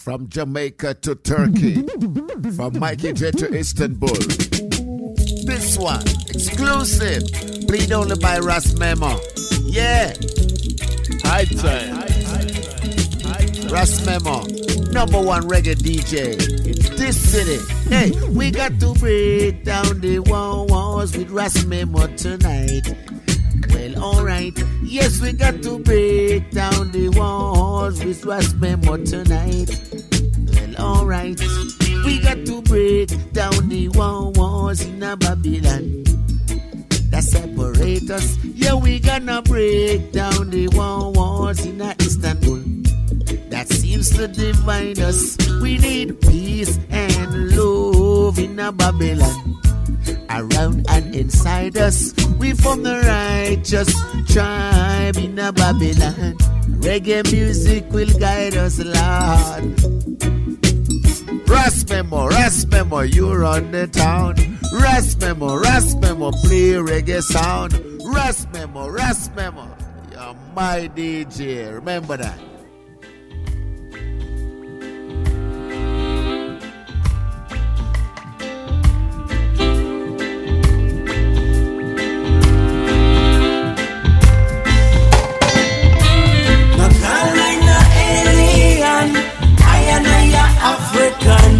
From Jamaica to Turkey. From Mikey J to Istanbul. This one, exclusive. Played only by Ras Memo. Yeah. High time. Ras Memo, #1 reggae DJ in this city. Hey, we got to break down the walls with Ras Memo tonight. Well, alright. Yes, we got to break down the walls with Ras Memo tonight. Well, alright. We got to break down the walls in a Babylon that separate us. Yeah, we gonna break down the walls in a Istanbul that seems to divide us. We need peace and love in a Babylon around and inside us. We from the righteous tribe in a Babylon. Reggae music will guide us, Lord. Ras Memo, you run the town. Ras Memo, play reggae sound. Ras Memo, you're my DJ. Remember that. African,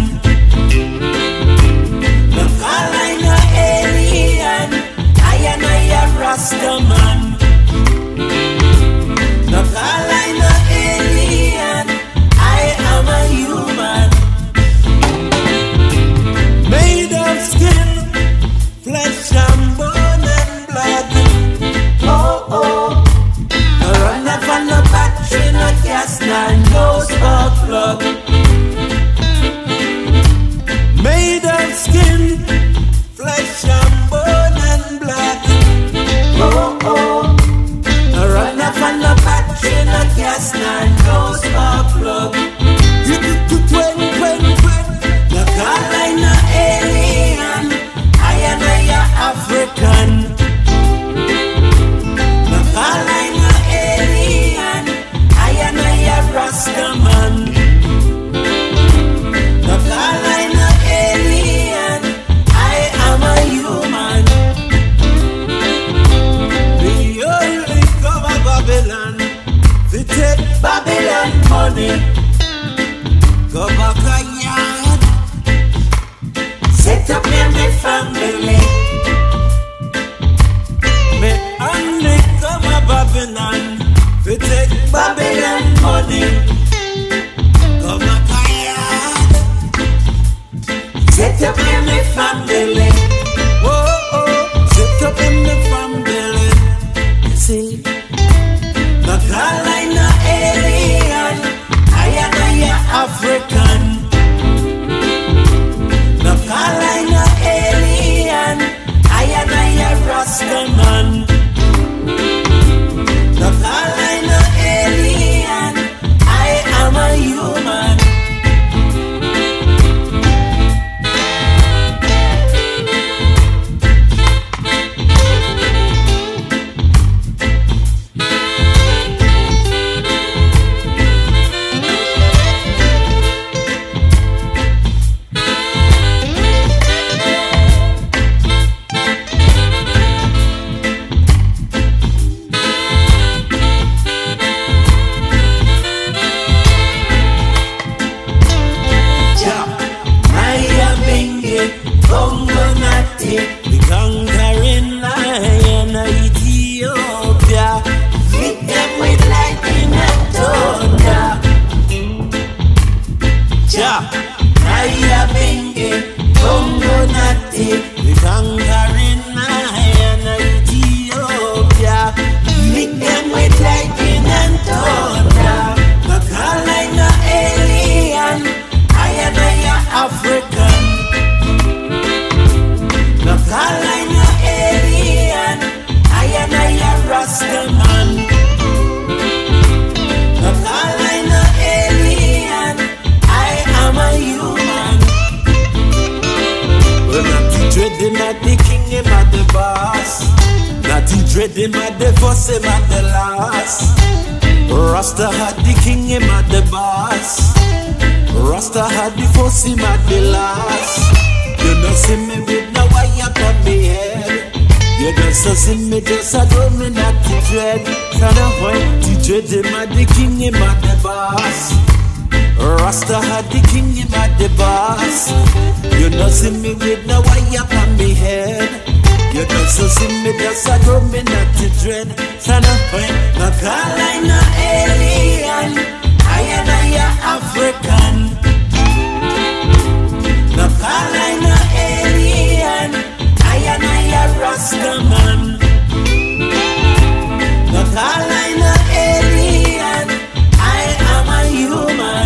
the Carolina alien, I am a Rastaman. The Carolina alien, I am a human, made of skin, flesh and bone and blood. Oh oh, I run up on the battery, no gas, no spark plug. Made of skin, flesh and bone and blood. Oh, oh. I run up on the battery, no gas, no spark plug. You do the Carolina alien, I am a African. The Carolina alien, I am a Rastaman. The Carolina alien, I am a human. The only cover Babylon, we take Babylon money. Go back a yard, set up in the family. Me only cover Babylon, we take Babylon money. Go back a yard, set up in the family. Oh, oh, set up in the family. See, the Carolina alien, I am a African. The Carolina alien, I am a Rastaman. The Carolina alien, I am a human. Dread him at the first, him at the last. Rasta had the king, him at the boss. Rasta had the first, him at the last. You don't see me with no wire on me head. You just see me just a drumming at the dread. Kind of point, the dread, him at the king, him at the boss. Rasta had the king, him at the boss. You don't see me with no wire on me head. You just see me just a drumming at the dread. Kind of point, no call I no alien. I am African. No call I no alien. I am Rastaman. No call I no alien. I am a human.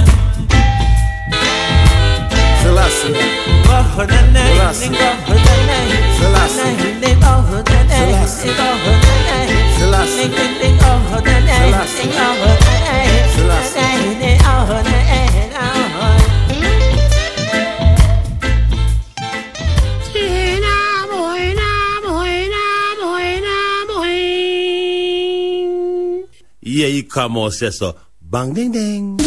Selassie. Yeah, you come on, say so. Bang, ding, ding.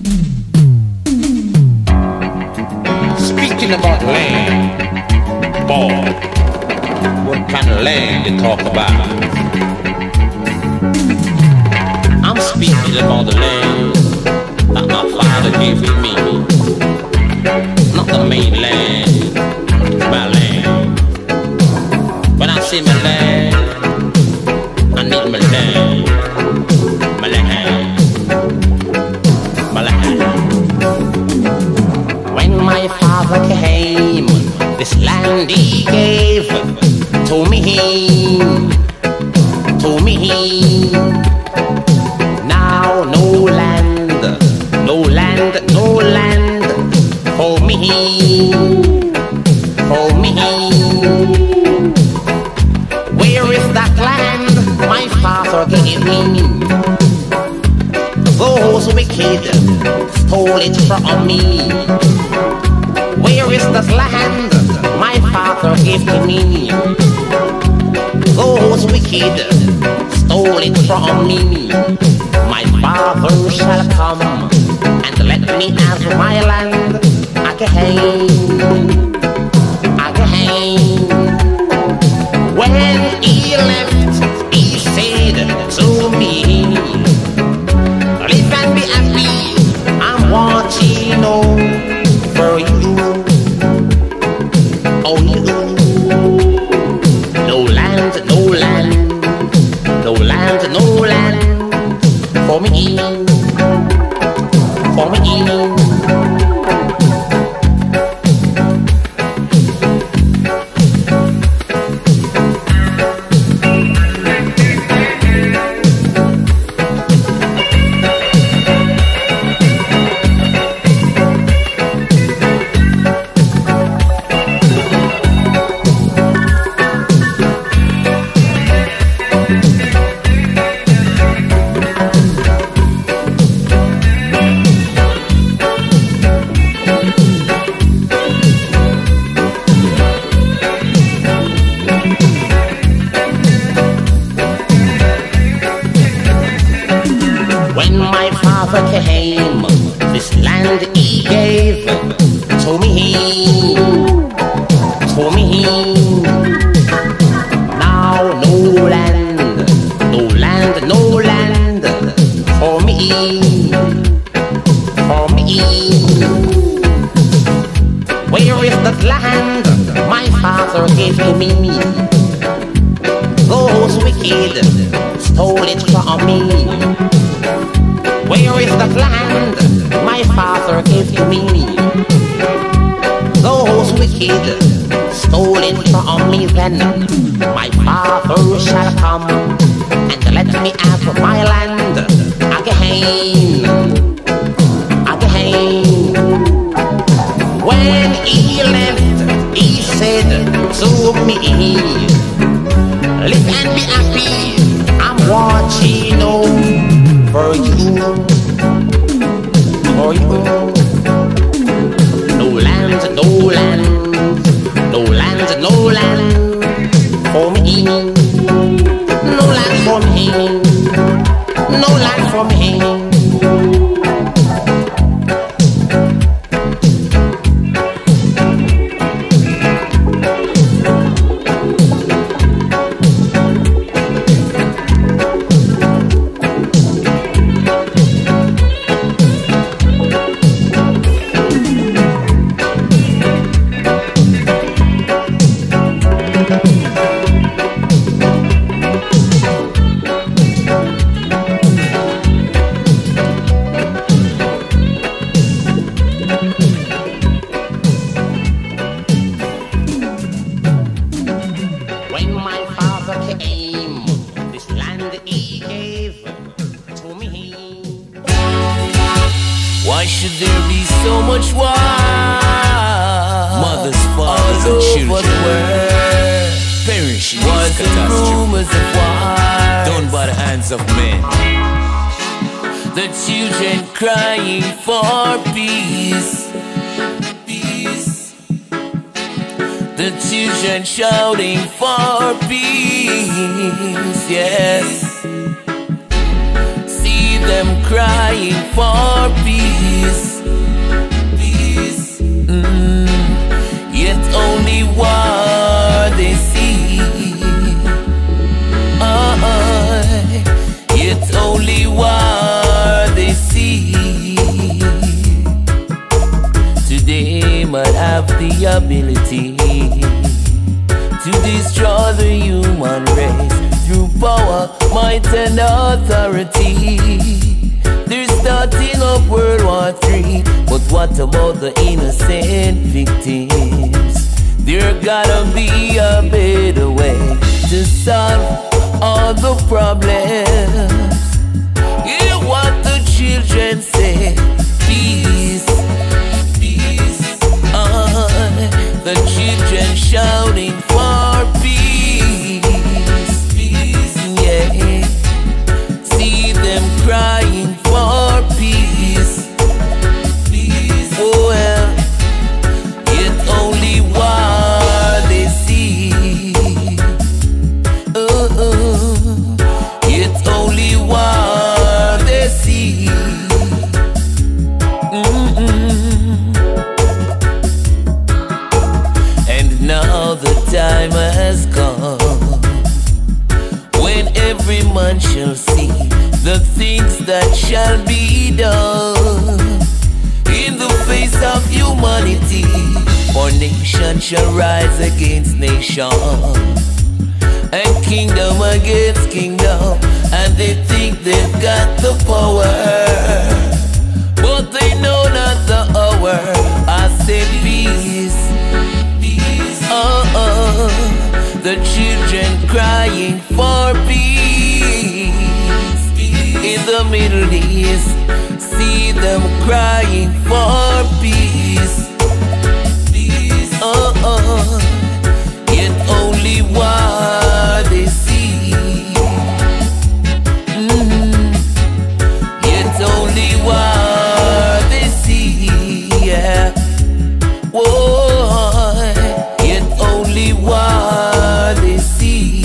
Speaking about land, boy, what kind of land you talk about? I'm speaking about the land that my father gave to me. Not the mainland, my land. When I say my land, I need my land. My land. My land. When my father came, this land he gave to me, to me. Now no land, no land, no land for me, for me. Where is that land my father gave me? Those wicked stole it from me. Where is that land my father gave to me? Those wicked stole it from me. My father shall come and let me have my land again, again. When he left, he said to me, live and be happy, I'm watching over you, on you. No land, no land, no land, no land for me, for me. Came, this land he gave to me, to me. Now no land, no land, no land for me, for me. Where is that land my father gave to me? Those wicked stole it from me. Where is the land my father gave to me? Those wicked stole it from me then. My father shall come and let me have my land again, again. When he left, he said to me, live and be happy, I'm watching over you, for you. No land, no land, no land, no land for me. No land for me, no land for me. much war. Mothers, fathers, and children perish in this rumors of war done by the hands of men. The children crying for peace. The children shouting for peace. Yes. See them crying for peace. Yet only war they see. Yet only war they see. Today might have the ability to destroy the human race through power, might and authority. They're starting up World War III, but what about the innocent victims? There gotta be a better way to solve all the problems. Hear what the children say. Peace, peace. The children shouting for peace, peace. Yeah. See them crying for peace, peace. Oh well, yet only war they see. Yet only war they see. And now the time has come when every man shall see the things that shall be done in the face of humanity. For nation shall rise against nation, and kingdom against kingdom, and they think they've got the power, but they know not the hour. I say peace, peace. The children crying for peace in the Middle East. See them crying for peace. Yet only war they see. Yet only war they see. Yeah. Whoa. Yet only war they see.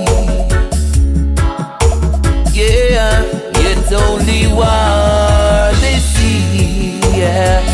Yeah. Yet only war they see. Yeah.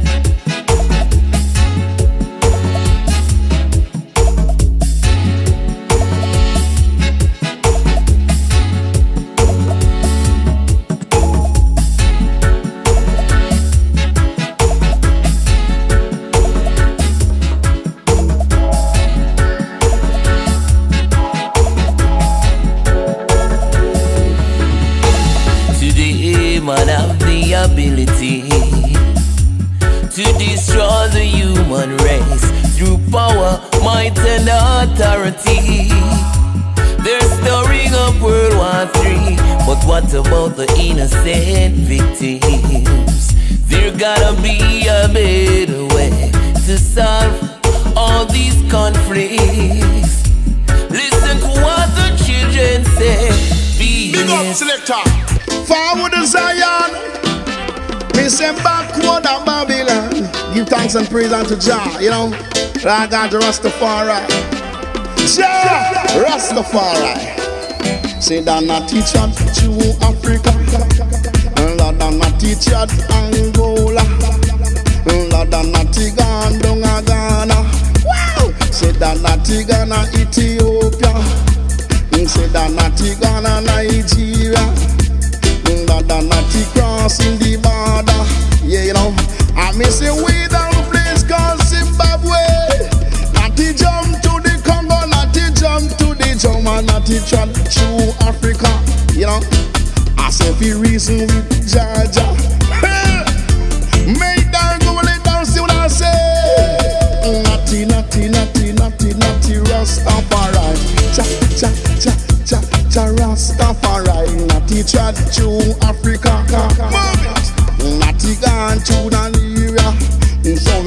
Man have the ability to destroy the human race through power, might and authority. They're stirring up World War III, but what about the innocent victims? There gotta be a better way to solve all these conflicts. Listen to what the children say. Big up, selector. Forward to Zion, me say backward at Babylon. Give thanks and praise unto Jah, you know. I got Rastafari, Jah Rastafari. Say that not teach at Jew Africa, Lord that not teach at Angola, Lord that not Tigan Donga Ghana. Wow! Say that not Tigana Ethiopia, say that not Tigana Nigeria. That not crossing the border, yeah, you know. I miss it way down place called Zimbabwe. Not to jump to the Congo, not to jump to the Joma, not to travel through Africa, you know. I say if you reason with Jaja, make down go lay down, see what I say. Natty, natty, natty, natty, natty, Rastafari, cha cha cha cha cha Rastafari. Natty trad to Africa, natty gone to Nigeria.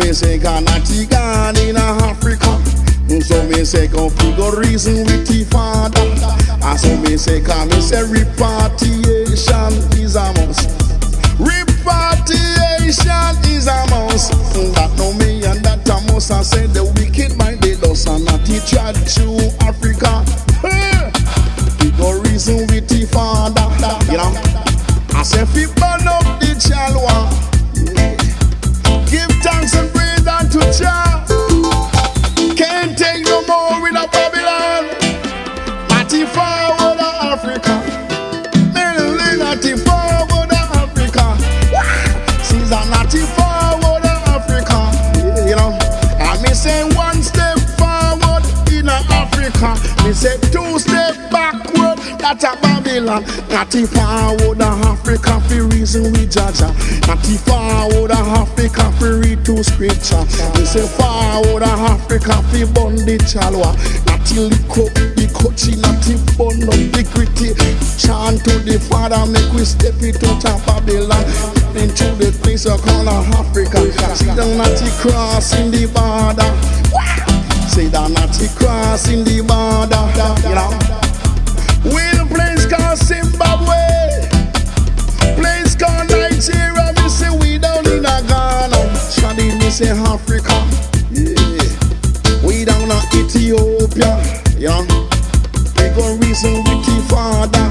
me say Kanati gone in Africa. So me say come figure reason with the father. And so me say come me say repatriation is a must. Repatriation is a must. That no me and that a must. I say the wicked mind they lost and not teach to Africa. Figure reason with the father. You know. I say if you burn up the chalwa, give thanks and praise unto Jah. Can't take no more with a Babylon. Natty forward of Africa. Mainly natty forward of Africa. She's a natty forward of Africa. You know, and me say one step forward in Africa. Me say 2 steps backward. That's a Babylon. Natty forward of Africa for reason we judge. Natty forward of Africa for read to scripture. Me say forward of Africa for burn the chalwa. Natty lick up the coachy, natty burn up the gritty. Chant to the Father, make we step it out of Babylon into the place of called Africa. See the natty cross in the border. See the natty cross in the border. You know. We the place called Zimbabwe, place called Nigeria. Me say we down in Ghana, Chadi me say Africa. Yeah, we down in Ethiopia. Yeah, we gon' reason with the father.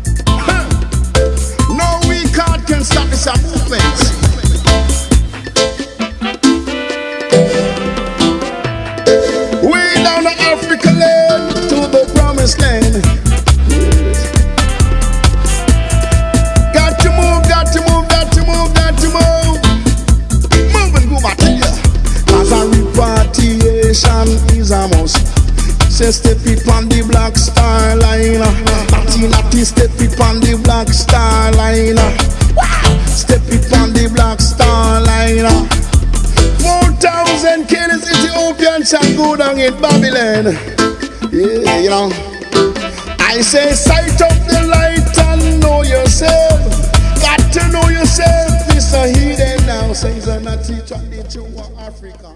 No we can stop this movement. We down in Africa land to the promised land. Is a must. Say step it on the Black Star Line. Natty step it on the Black Star Line. Step it on the Black Star Line. 4,000 killers Ethiopians shall go down in Babylon. Yeah, you know. I say sight up the light and know yourself. Got to know yourself. This a hidden now. Says a natty tradition of Africa.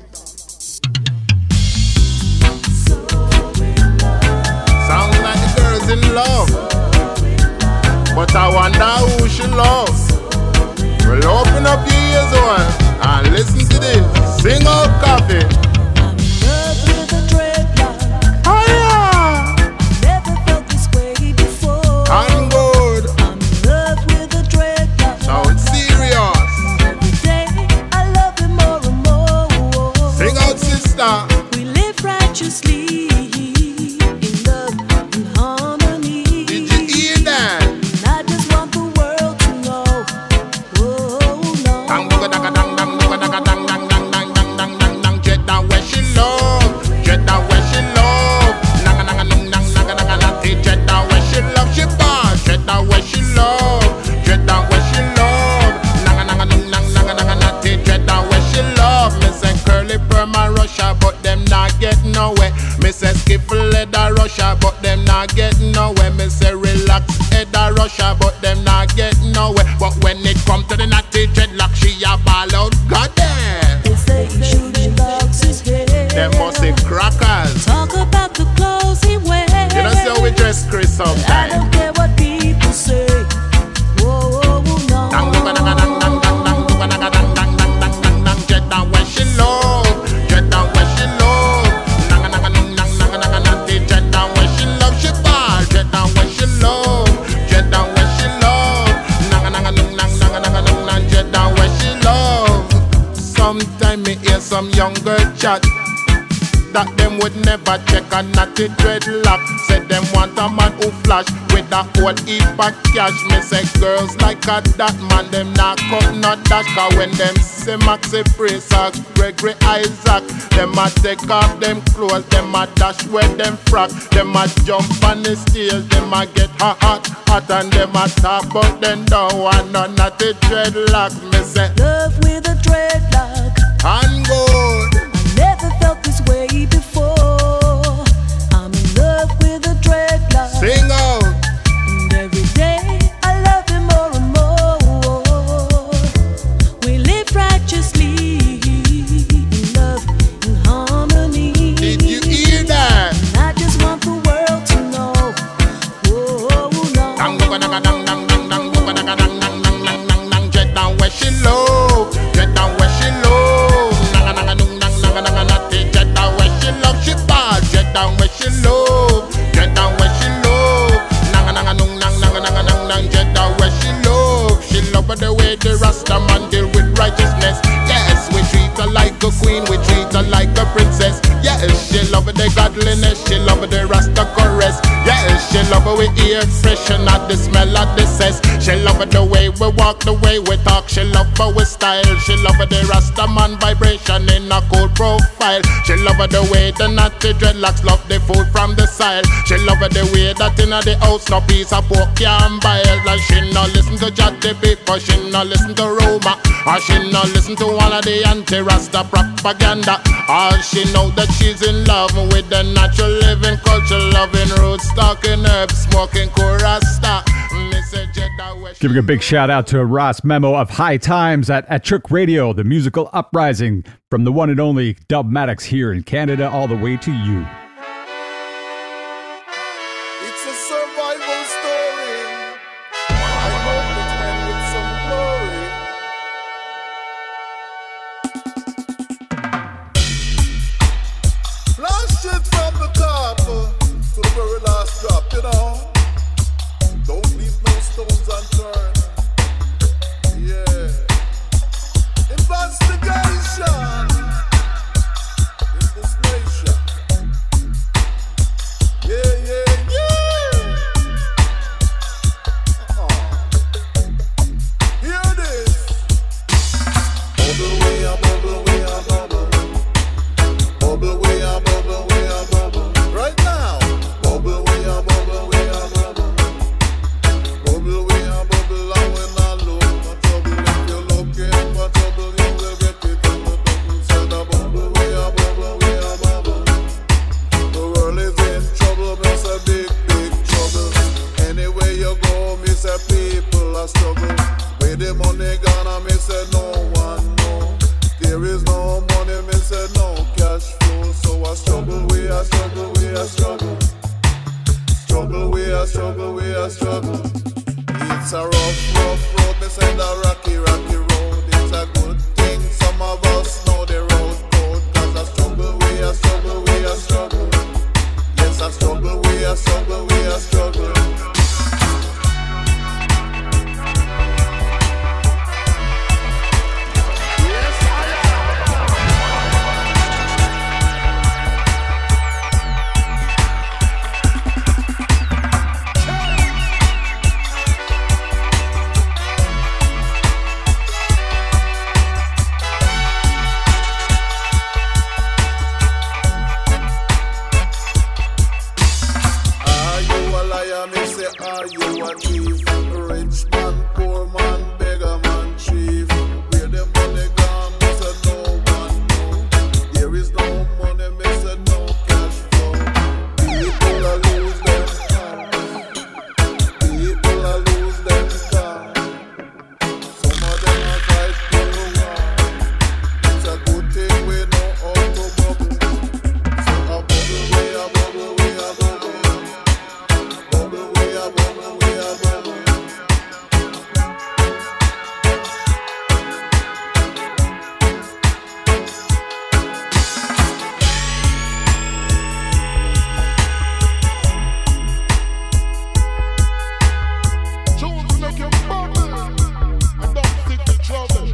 Sounds like the girl's in love, but I wonder who she loves. Well, open up your ears on and listen to this. Sing out coffee. I'm in love with a dreadlock. Oh yeah. Never felt this way before. I'm good. I'm in love with a dreadlock. Sound serious. Every day I love him more and more. Sing out, sister. We live righteously. Me say skiffle head a Russia, but them not get nowhere. Me say relax head a Russia, but them not get nowhere. But when it come to the natty dreadlock, she a ball out. God damn. They say he shooting locks his head. Them must be crackers. Talk about the clothes he wears. You know see how we dress Chris sometimes. I don't care what people say. Whoa, whoa, whoa, no. Dang dang dang dang dang dang dang dang dang dang dang dang dang dang. Jet down where she love. Jet down where she love. Sometimes me hear some young girl chat that them would never check a natty dreadlock. Said them want a man who flash with a whole heap of cash. Me say girls like a that man, them not cut not dash. Cause when them say Maxi Priest or Gregory Isaac, them a take off them clothes, them a dash where them frock. Them a jump on the stage, them a get hot, and them a talk about them don't want no natty dreadlock. Me say love with a dreadlock. I'm good. I never felt this way before. I'm in love with a dreadlock. Sing out. And every day I love him more and more. We live righteously down where she love. Get down where she love. Nanga nanga nung nang nanga nanga nang nang. Get down where she love. She love the way the Rasta man deal with righteousness. Yes, we treat her like a queen, we treat her like a princess. Yes, she love the godliness, she love the Rasta caress. Yes, she love we ear expression at the smell of the cess. She love the way we walk, the way we talk. She love our style. She love the Rasta man vibration in a cool profile. She love the way the natty dreadlocks love the food from the soil. She love the way that in the house no piece of pork can buy. And she no listen to Jatty people, she no listen to Roma, or she no listen to all of the anti-Rasta propaganda. All she know that she's in love with the natural living culture, loving roots, talking herbs, smoking Rasta. Giving a big shout out to Ross Memo of High Times at Trick Radio, the musical uprising from the one and only Dubmatix here in Canada, all the way to you. It's a survival story. I hope it ends with some glory. Blast it from the top to the very last drop, you know. Don't leave no stones unturned. Yeah. Investigation in this nation. Yeah, yeah, yeah. Hear this. Bubble way a bubble way a bubble. Bubble way a bubble way a bubble. Right now. Bubble way a bubble way a bubble. Bubble way a bubble and when I look for trouble, if you're looking for trouble, you will get it on the double. Said a bubble way a bubble way a bubble. The world is in trouble, miss a big, big trouble. Anywhere you go, miss a people a struggle. Where the money gone, I miss a no one know. There is no money, miss a no cash flow. So I struggle, we a struggle, we a struggle. Struggle, we a struggle, we a struggle. It's a rough, rough road, me say a rocky, rocky road. It's a good thing some of us know the road code. Cause I struggle, we a struggle, we a struggle. Yes, I struggle, we a struggle, we a struggle. Are you a thief? Rich man, poor man, beggar man, chief. Where the money gone, me say no one know. There is no money, me say no cash flow. People a lose them cars. People a lose them cars. Some of them a fight for the war. It's a good thing we know how to bubble. So a bubble, we a bubble, we a bubble. Bubble, we a bubble, we a bubble. Choose to make you bubble and don't stick to trouble.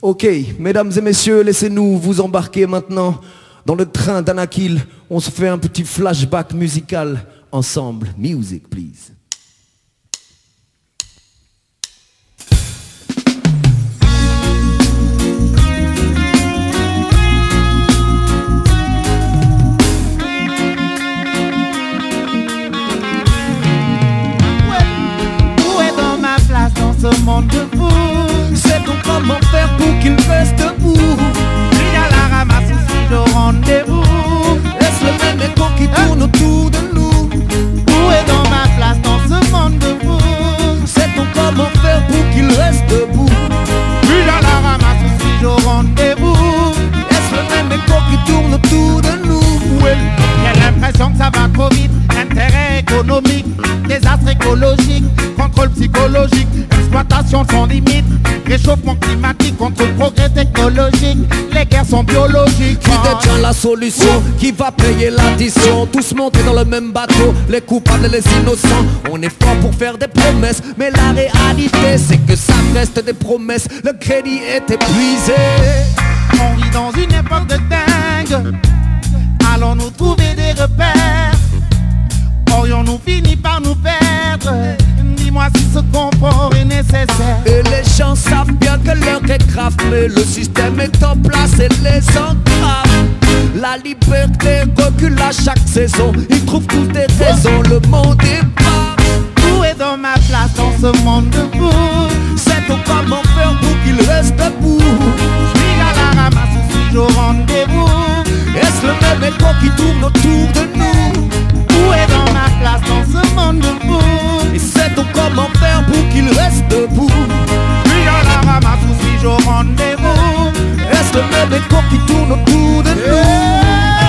Ok, mesdames et messieurs, laissez-nous vous embarquer maintenant dans le train d'Anakil. On se fait un petit flashback musical ensemble. Music, please. Où est dans ma place dans ce monde de fou? C'est donc comment faire pour qu'il reste debout. Il y a la ramasse ici au rendez-vous. Est-ce le même écho qui tourne autour de nous? Où est dans ma place dans ce monde de fou? C'est donc comment faire pour qu'il reste debout. Il y a la ramasse ici au rendez-vous. Est-ce le même écho qui tourne autour de nous? J'ai l'impression que ça va trop vite. Intérêt économique, désastre écologique, contrôle psychologique, exploitation sans limite, réchauffement climatique contre progrès technologique. Les guerres sont biologiques. Qui détient la solution? Qui va payer l'addition? Tous monter dans le même bateau, les coupables et les innocents. On est fort pour faire des promesses, mais la réalité c'est que ça reste des promesses. Le crédit est épuisé. On vit dans une époque de dingue. Allons-nous trouver des repères? Aurions-nous fini par nous perdre? Dis-moi si ce confort est nécessaire. Et les gens savent bien que l'heure est grave, mais le système est en place et les entrave. La liberté recule à chaque saison. Ils trouvent toutes des raisons, le monde est pas. Où est dans ma place dans ce monde de fou? C'est donc comment faire pour qu'il reste debout. Je suis à la ramasse aussi au rendez-vous. Est-ce le même écho qui tourne autour de nous? Où est dans ma place dans ce monde de fou? Et c'est donc comment faire pour qu'il reste debout. Je suis à la ramasse aussi au rendez-vous. Est-ce le même écho qui tourne autour de nous?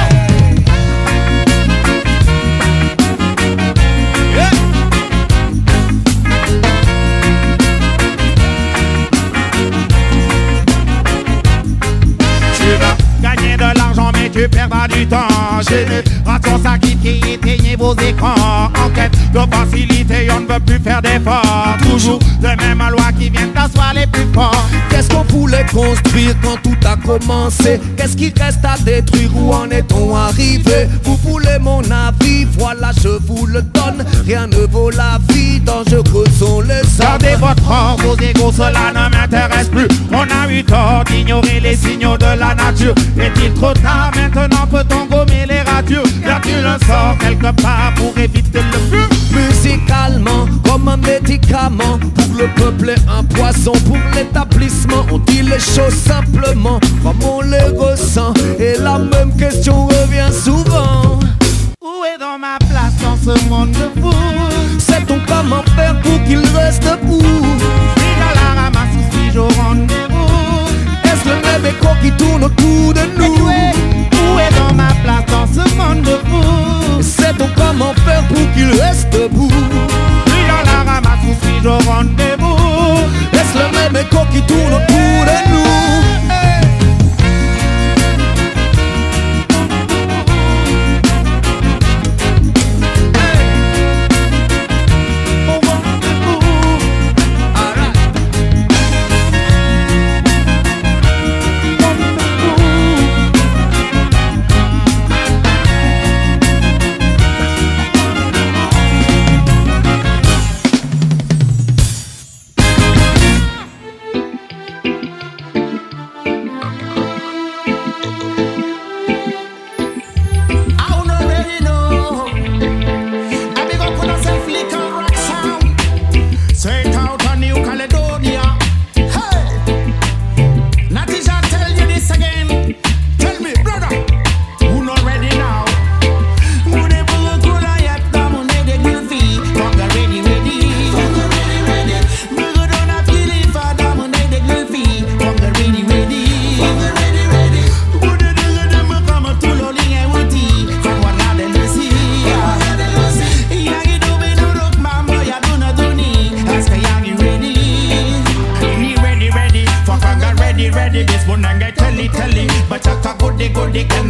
Gagner de l'argent mais tu perdras du temps. Génération sacrifiée, éteignez vos écrans. En quête de facilité, on ne veut plus faire d'efforts. Toujours les mêmes lois qui viennent t'asseoir les plus forts. Qu'est-ce qu'on voulait construire quand tout a commencé? Qu'est-ce qui reste à détruire? Où en est-on arrivé? Vous voulez mon avis? Voilà, je vous le donne. Rien ne vaut la vie, dangereux sont les hommes. Gardez votre or, vos égos, cela ne m'intéresse plus. On a eu tort d'ignorer les signaux de la nature. Est-il trop tard? Maintenant peut-on gommer les ratures? Y a-t-il un sort quelque part pour éviter le feu? Musicalement, comme un médicament. Pour le peuple et un poison pour l'établissement. On dit les choses simplement comme on les ressent. Et la même question revient souvent. Où est dans ma place dans ce monde de fou? Sait-on comment faire pour qu'il reste debout? Il a la ramasse ici au rendez-vous. Est-ce le même écho qui tourne autour de nous? Où est dans ma place dans ce monde de fou? Sait-on comment faire pour qu'il reste debout? Il a la ramasse ici au rendez-vous. Est-ce le même écho qui tourne autour de nous?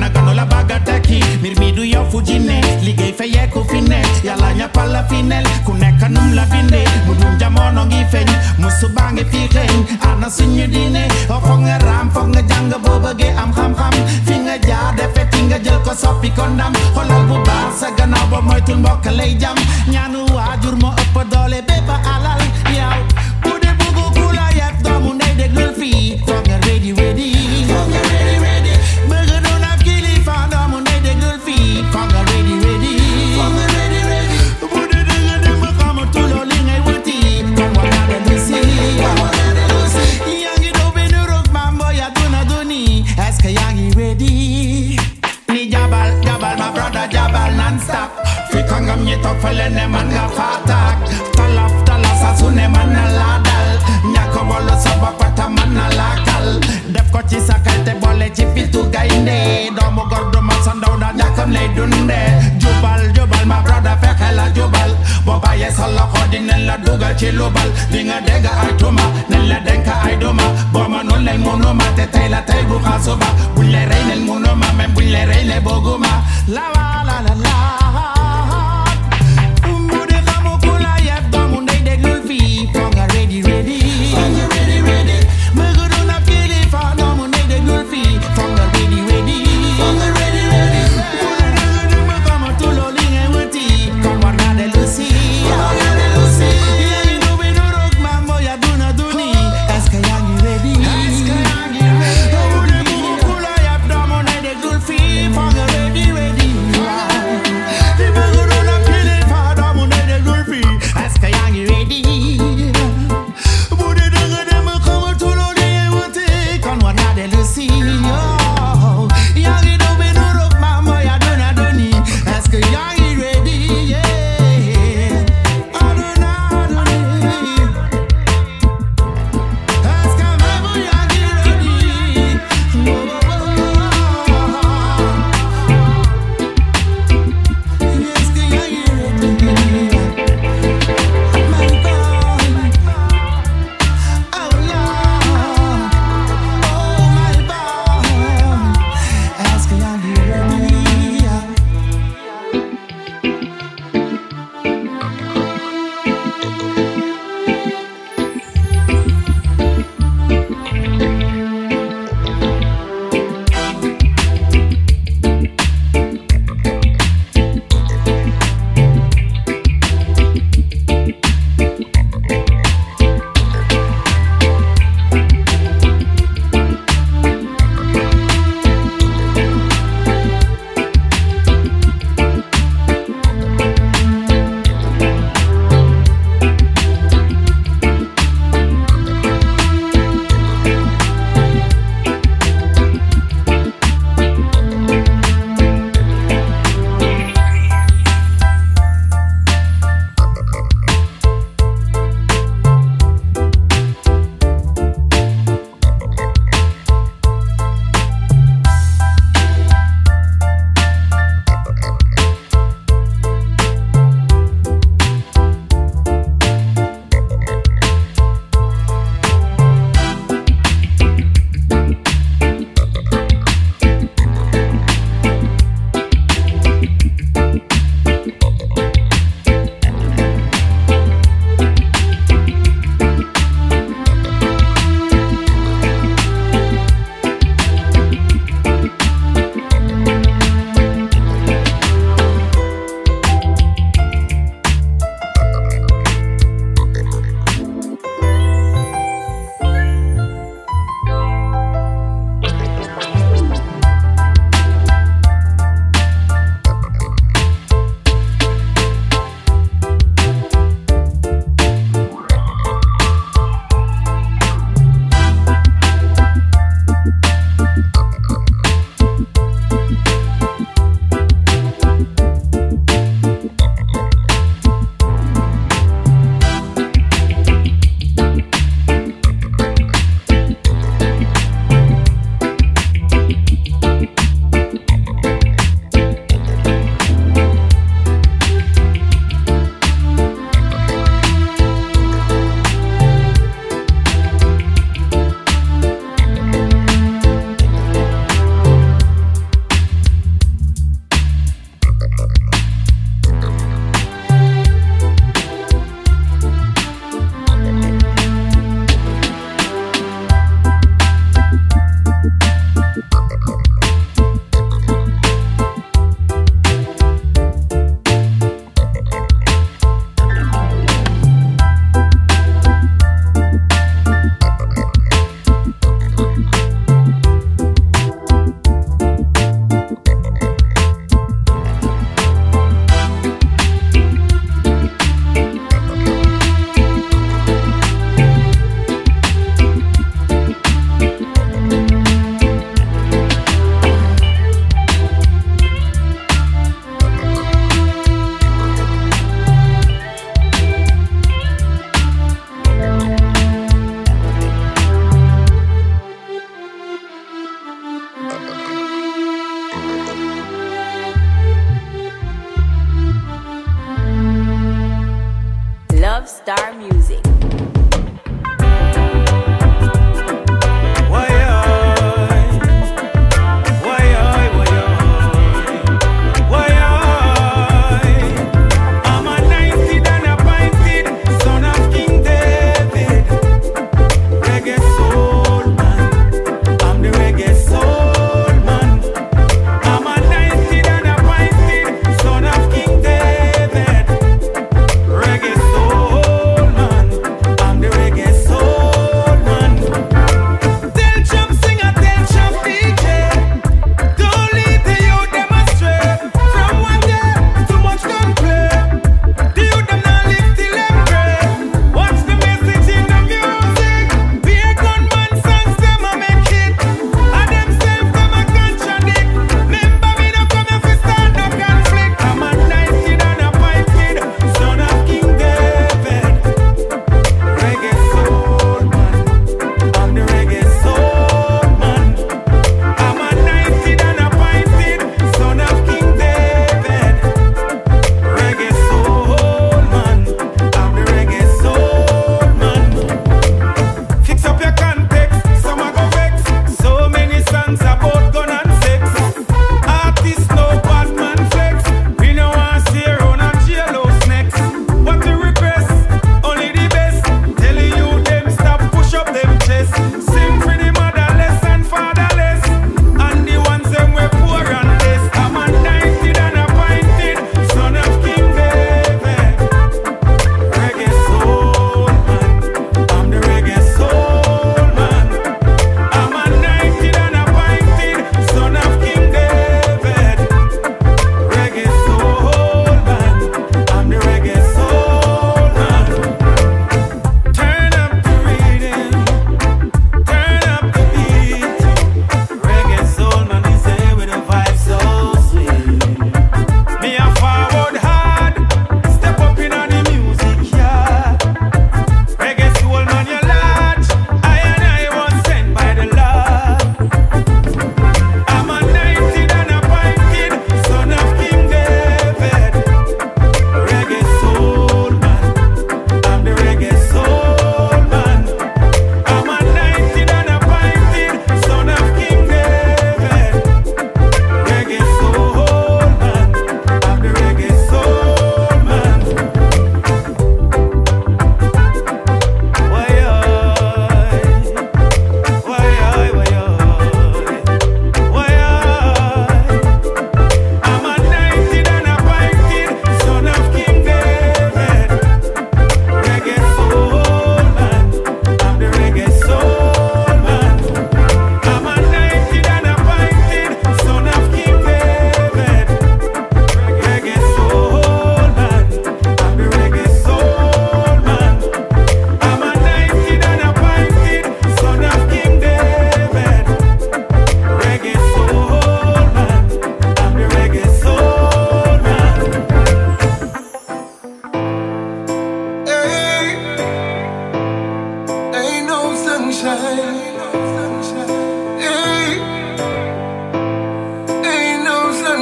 gano la bagateki mirmidu yo fujine liggéey fayee ko fi ne yàlla ñappal la fi nel ku nekk num la binde mudum jamono ngi feeñ musu baa ngi fi xeeñ ana suñu diine foog nga raam foog nga jàng boo bëggee am xam-xam fi nga jaar defe ti nga jël ko soppi ko ndam xolal bu baax sa gannaaw ba moytul mbokk lay jam ñaanu waajur moo ëpp doole bépp alal yow bu dee bëggu ku la yeb doomu ndey déglul fii foog nga ready bëgg doon ab kilifa doomu ndey déglul fii foog nga ready bu dee danga dem ba xamatuloo li ngay wuti kon war naa dem si yaa ngi doo benn roog mambo ya duna duni est-ce que yaa ngi ready ni jabal my brother jabal non-stop fi kangam ñi toog fa leen ne man nga faatak talaf sa su ne man na laa dal ñàkk wala sa boppata man na laa kal def ko ci sa kay te boole ci fitu gaynde doomu gor du ma sa ndaw da ñàkkam lay dunde jubal my brother fexe la jubal boo bàyyee sa loxo di nen la dugal ci lubal di nga dégg ay tuma nen la denk ay duma boo mënul leen munuma te tey la tey bu xaasuba buñ le rey leen munuma même buñ le rey le boguma la la la la bu dee xamu ku la yeb doomu ndey déglul fii foog nga ready mëgg doon ab kilifa doomu ndey déglul fii foog nga ready bu dee danga dem ba xamatuloo li ngay wuti kon war naa dellu si yaa ngi dubbi nu roog mambo ya